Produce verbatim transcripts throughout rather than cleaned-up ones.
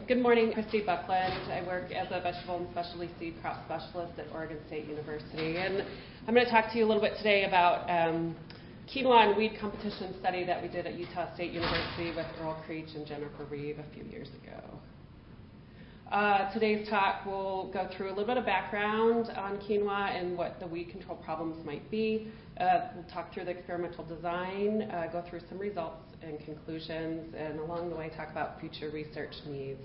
Good morning, Christy Buckland. I work as a vegetable and specialty seed crop specialist at Oregon State University. And I'm going to talk to you a little bit today about um, quinoa and weed competition study that we did at Utah State University with Earl Creech and Jennifer Reeve a few years ago. Uh, today's talk will go through a little bit of background on quinoa and what the weed control problems might be. Uh, we'll talk through the experimental design, uh, go through some results and conclusions, and along the way talk about future research needs.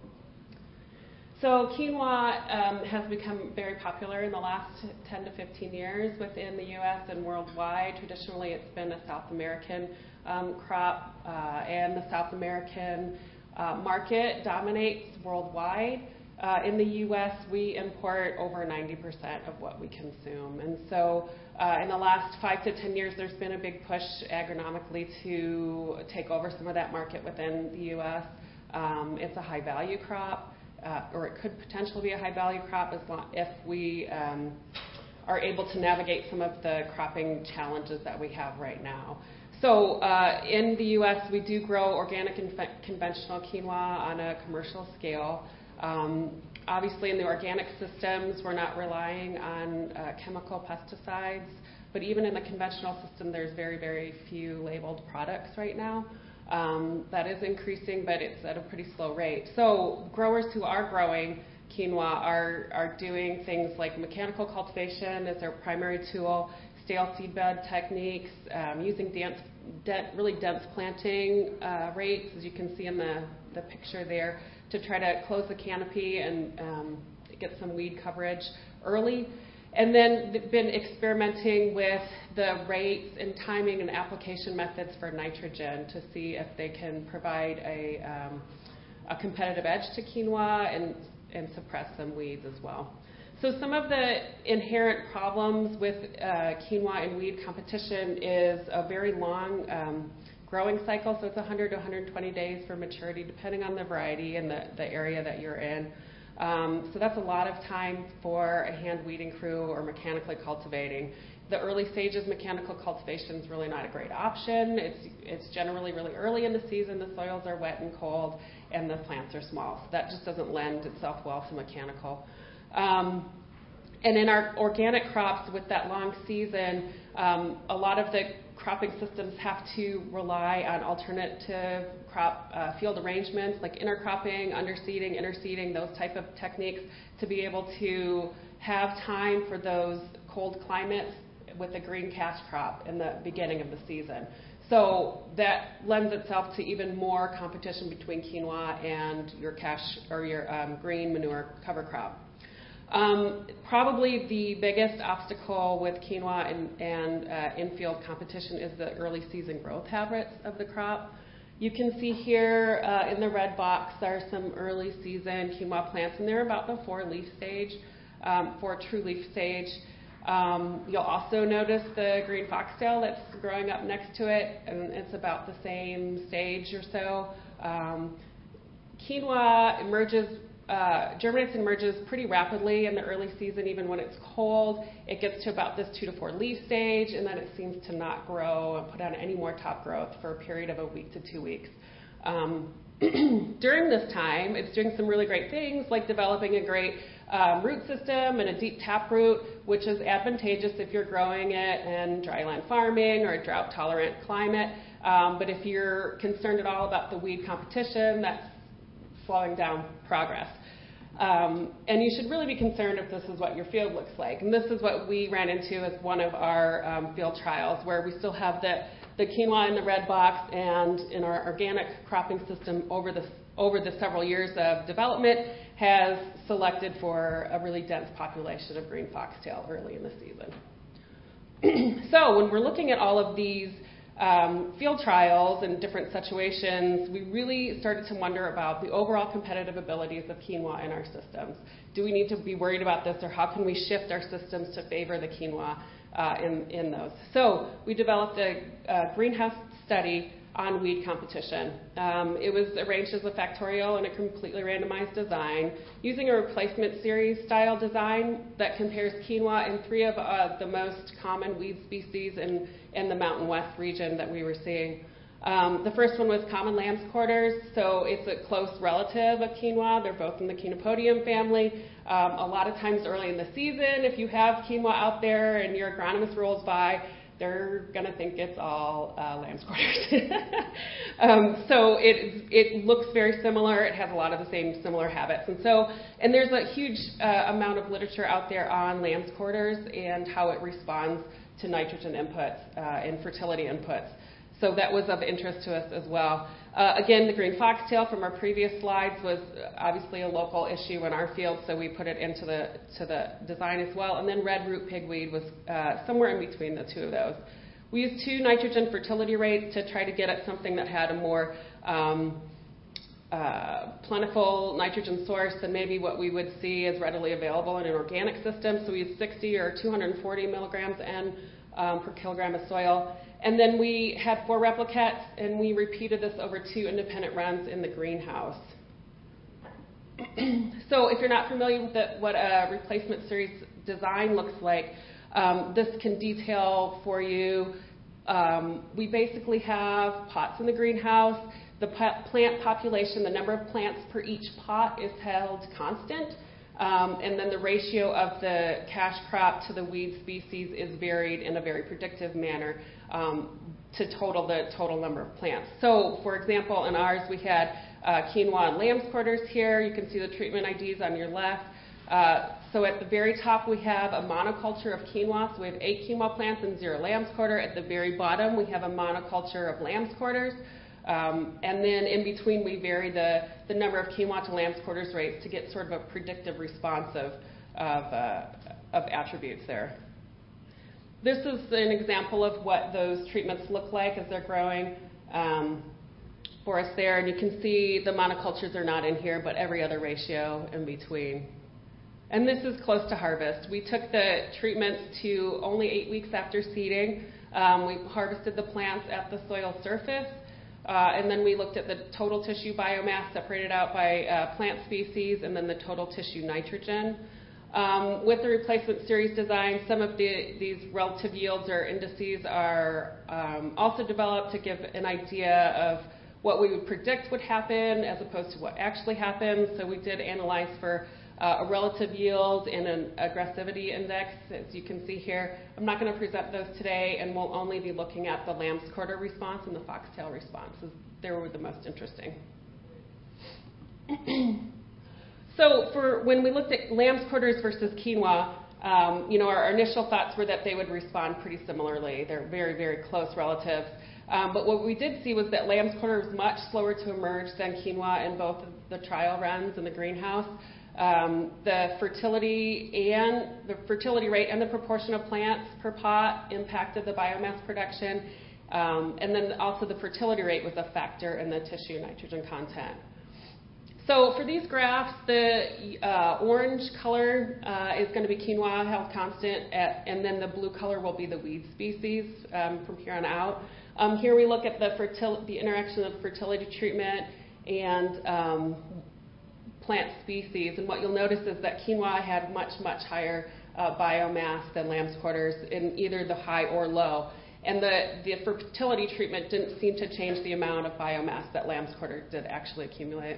So quinoa um, has become very popular in the last ten to fifteen years within the U S and worldwide. Traditionally, it's been a South American um, crop, uh, and the South American uh, market dominates worldwide. Uh, in the U S, we import over ninety percent of what we consume. And so uh, in the last five to ten years, there's been a big push agronomically to take over some of that market within the U S. Um, it's a high-value crop, uh, or it could potentially be a high-value crop as long, if we um, are able to navigate some of the cropping challenges that we have right now. So uh, in the U S, we do grow organic and conventional quinoa on a commercial scale. Um, obviously, in the organic systems, we're not relying on uh, chemical pesticides, but even in the conventional system, there's very, very few labeled products right now. Um, that is increasing, but it's at a pretty slow rate. So growers who are growing quinoa are, are doing things like mechanical cultivation as their primary tool, stale seedbed techniques, um, using dense, de- really dense planting uh, rates, as you can see in the, the picture there, to try to close the canopy and um, get some weed coverage early. And then they've been experimenting with the rates and timing and application methods for nitrogen to see if they can provide a, um, a competitive edge to quinoa and, and suppress some weeds as well. So some of the inherent problems with uh, quinoa and weed competition is a very long um, growing cycle, so it's one hundred to one hundred twenty days for maturity, depending on the variety and the, the area that you're in. Um, so that's a lot of time for a hand weeding crew or mechanically cultivating. The early stages, mechanical cultivation is really not a great option. It's, it's generally really early in the season, the soils are wet and cold, and the plants are small. So that just doesn't lend itself well to mechanical. Um, and in our organic crops with that long season, um, a lot of the cropping systems have to rely on alternative crop uh, field arrangements like intercropping, underseeding, interseeding, those type of techniques to be able to have time for those cold climates with a green cash crop in the beginning of the season. So that lends itself to even more competition between quinoa and your cash or your um, green manure cover crop. Um, probably the biggest obstacle with quinoa and, and uh, infield competition is the early season growth habits of the crop. You can see here uh, in the red box are some early season quinoa plants, and they're about the four leaf stage, um, four true leaf stage. Um, you'll also notice the green foxtail that's growing up next to it, and it's about the same stage or so. Um, quinoa emerges Uh, germinates and emerges pretty rapidly in the early season, even when it's cold. It gets to about this two to four leaf stage, and then it seems to not grow and put on any more top growth for a period of a week to two weeks. Um, during this time, it's doing some really great things, like developing a great um, root system and a deep taproot, which is advantageous if you're growing it in dryland farming or a drought-tolerant climate. Um, but if you're concerned at all about the weed competition, that's slowing down progress. Um, and you should really be concerned if this is what your field looks like. And this is what we ran into as one of our um, field trials, where we still have the, the quinoa in the red box, and in our organic cropping system over the, over the several years of development has selected for a really dense population of green foxtail early in the season. So when we're looking at all of these Um, field trials and different situations, we really started to wonder about the overall competitive abilities of quinoa in our systems. Do we need to be worried about this, or how can we shift our systems to favor the quinoa uh, in, in those? So we developed a, a greenhouse study on weed competition. Um, it was arranged as a factorial in a completely randomized design using a replacement series style design that compares quinoa and three of uh, the most common weed species in, in the Mountain West region that we were seeing. Um, the first one was common lamb's quarters, so it's a close relative of quinoa. They're both in the Chenopodium family. Um, a lot of times early in the season, if you have quinoa out there and your agronomist rolls by, they're going to think it's all uh, lamb's quarters. um, so it it looks very similar. It has a lot of the same similar habits. And so, and there's a huge uh, amount of literature out there on lamb's quarters and how it responds to nitrogen inputs uh, and fertility inputs. So that was of interest to us as well. Uh, again, the green foxtail from our previous slides was obviously a local issue in our field, so we put it into the to the design as well. And then red root pigweed was uh, somewhere in between the two of those. We used two nitrogen fertility rates to try to get at something that had a more um, uh, plentiful nitrogen source than maybe what we would see as readily available in an organic system. So we used sixty or two hundred forty milligrams N um, per kilogram of soil. And then we had four replicates, and we repeated this over two independent runs in the greenhouse. So if you're not familiar with the, what a replacement series design looks like, um, this can detail for you. Um, we basically have pots in the greenhouse. The plant population, the number of plants per each pot is held constant. Um, and then the ratio of the cash crop to the weed species is varied in a very predictive manner um, to total the total number of plants. So, for example, in ours we had uh, quinoa and lamb's quarters here. You can see the treatment I Ds on your left. Uh, so at the very top we have a monoculture of quinoa. So we have eight quinoa plants and zero lamb's quarter. At the very bottom we have a monoculture of lamb's quarters. Um, and then in between, we vary the, the number of quinoa to lamb's quarters rates to get sort of a predictive response of, of, uh, of attributes there. This is an example of what those treatments look like as they're growing um, for us there. And you can see the monocultures are not in here, but every other ratio in between. And this is close to harvest. We took the treatments to only eight weeks after seeding. Um, we harvested the plants at the soil surface. Uh, and then we looked at the total tissue biomass separated out by uh, plant species and then the total tissue nitrogen. Um, with the replacement series design, some of the, these relative yields or indices are um, also developed to give an idea of what we would predict would happen as opposed to what actually happened. So we did analyze for uh, a relative yield and an aggressivity index, as you can see here. I'm not going to present those today, and we'll only be looking at the lamb's quarter response and the foxtail response. They were the most interesting. So for when we looked at lamb's quarters versus quinoa, um, you know, our, our initial thoughts were that they would respond pretty similarly. They're very, very close relatives. Um, but what we did see was that lamb's quarter was much slower to emerge than quinoa in both of the trial runs in the greenhouse. Um, the fertility and the fertility rate and the proportion of plants per pot impacted the biomass production, um, and then also the fertility rate was a factor in the tissue nitrogen content. So for these graphs, the uh, orange color uh, is going to be quinoa held constant, at, and then the blue color will be the weed species um, from here on out. Um, here we look at the, fertil- the interaction of fertility treatment and um, plant species, and what you'll notice is that quinoa had much, much higher uh, biomass than lamb's quarters in either the high or low. And the, the fertility treatment didn't seem to change the amount of biomass that lamb's quarter did actually accumulate.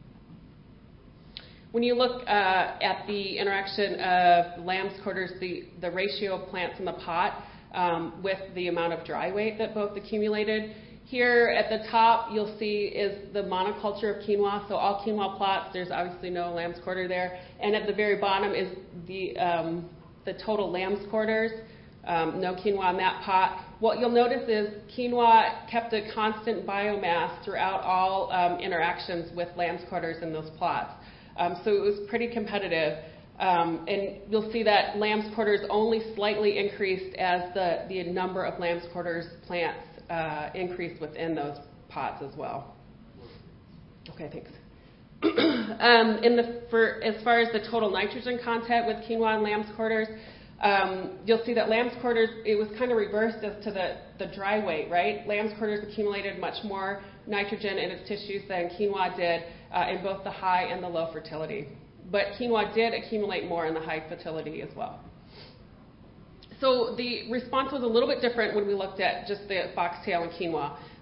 When you look uh, at the interaction of lamb's quarters, the, the ratio of plants in the pot um, with the amount of dry weight that both accumulated, here at the top you'll see is the monoculture of quinoa, so all quinoa plots, there's obviously no lamb's quarter there, and at the very bottom is the, um, the total lamb's quarters, um, no quinoa in that pot. What you'll notice is quinoa kept a constant biomass throughout all um, interactions with lamb's quarters in those plots. Um, so it was pretty competitive. Um, and you'll see that lamb's quarters only slightly increased as the, the number of lamb's quarters plants uh, increased within those pots as well. Okay, thanks. um, in the, for, as far as the total nitrogen content with quinoa and lamb's quarters, um, you'll see that lamb's quarters, it was kind of reversed as to the, the dry weight, right? Lamb's quarters accumulated much more nitrogen in its tissues than quinoa did uh, in both the high and the low fertility. But quinoa did accumulate more in the high fertility as well. So the response was a little bit different when we looked at just the foxtail and quinoa.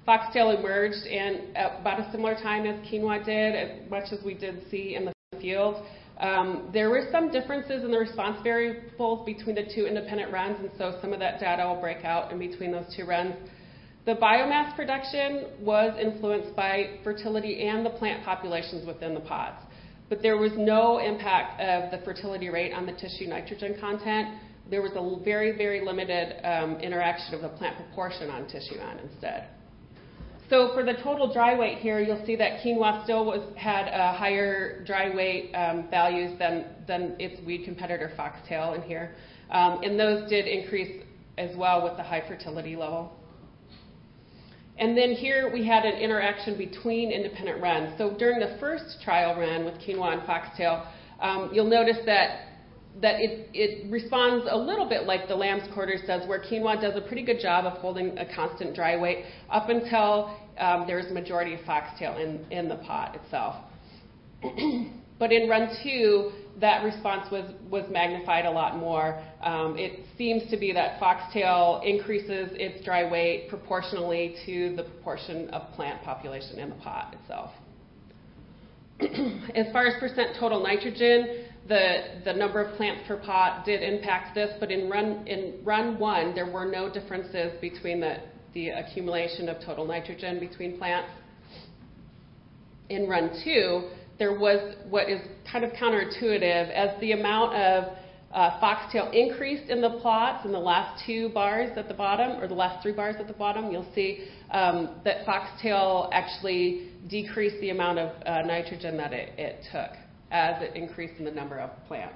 Foxtail emerged in at about a similar time as quinoa did, as much as we did see in the field. Um, there were some differences in the response variables between the two independent runs, and so some of that data will break out in between those two runs. The biomass production was influenced by fertility and the plant populations within the pods, but there was no impact of the fertility rate on the tissue nitrogen content. There was a very, very limited um, interaction of the plant proportion on tissue N instead. So for the total dry weight here, you'll see that quinoa still was, had uh, higher dry weight um, values than, than its weed competitor foxtail in here. Um, and those did increase as well with the high fertility level. And then here we had an interaction between independent runs. So during the first trial run with quinoa and foxtail, um, you'll notice that that it, it responds a little bit like the lamb's quarters does, where quinoa does a pretty good job of holding a constant dry weight up until um, there's a majority of foxtail in, in the pot itself. But in run two, that response was, was magnified a lot more. Um, it seems to be that foxtail increases its dry weight proportionally to the proportion of plant population in the pot itself. As far as percent total nitrogen, the, the number of plants per pot did impact this, but in run, in run one, there were no differences between the, the accumulation of total nitrogen between plants. In run two, there was what is kind of counterintuitive. As the amount of uh, foxtail increased in the plots in the last two bars at the bottom, or the last three bars at the bottom, you'll see um, that foxtail actually decreased the amount of uh, nitrogen that it, it took as it increased in the number of plants.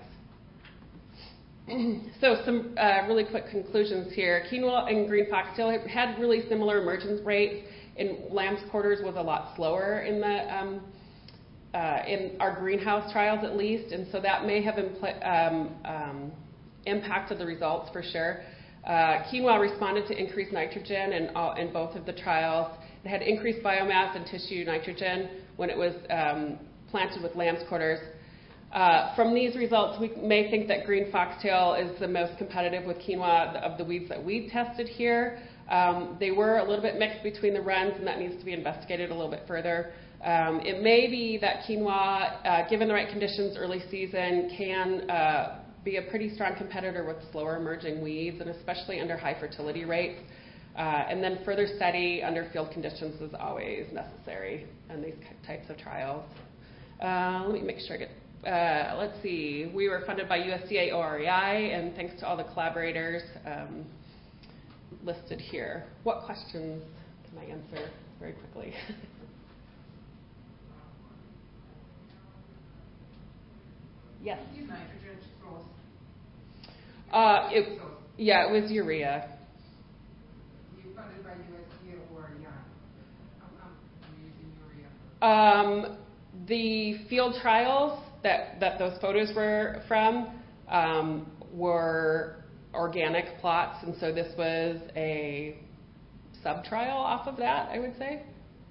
So some uh, really quick conclusions here. Quinoa and green foxtail had really similar emergence rates. In lamb's quarters was a lot slower in the um, uh, in our greenhouse trials at least, and so that may have impl- um, um, impacted the results for sure. Uh, quinoa responded to increased nitrogen in, all, in both of the trials. It had increased biomass and tissue nitrogen when it was um, planted with lamb's quarters. Uh, from these results, we may think that green foxtail is the most competitive with quinoa of the weeds that we tested here. Um, they were a little bit mixed between the runs, and that needs to be investigated a little bit further. Um, it may be that quinoa, uh, given the right conditions early season, can uh, be a pretty strong competitor with slower emerging weeds, and especially under high fertility rates. Uh, and then further study under field conditions is always necessary in these types of trials. Uh, let me make sure I get, uh, let's see, we were funded by U S D A O R E I, and thanks to all the collaborators um, listed here. What questions can I answer very quickly? Yes? Nitrogen source. Uh, it, yeah, it was urea. You funded by U S D A or O R E I? How come you're using urea? Um, the field trials that, that those photos were from um, were organic plots, and so this was a sub-trial off of that, I would say.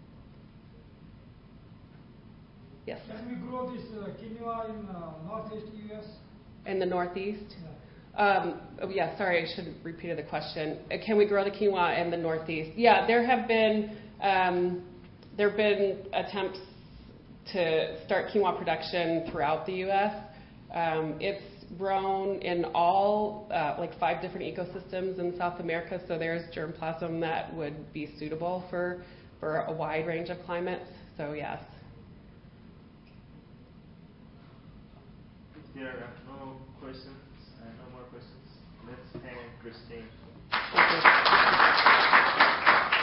Yes? Can we grow this uh, quinoa in uh, northeast U S? In the northeast? Yeah. Um, oh, yeah, sorry, I should have repeated the question. Uh, can we grow the quinoa in the northeast? Yeah, there have been um, there have been attempts to start quinoa production throughout the U S. Um, it's grown in all, uh, like five different ecosystems in South America, so there's germplasm that would be suitable for, for a wide range of climates, so yes. There are no questions, uh, no more questions. Let's thank Christine. Thank you.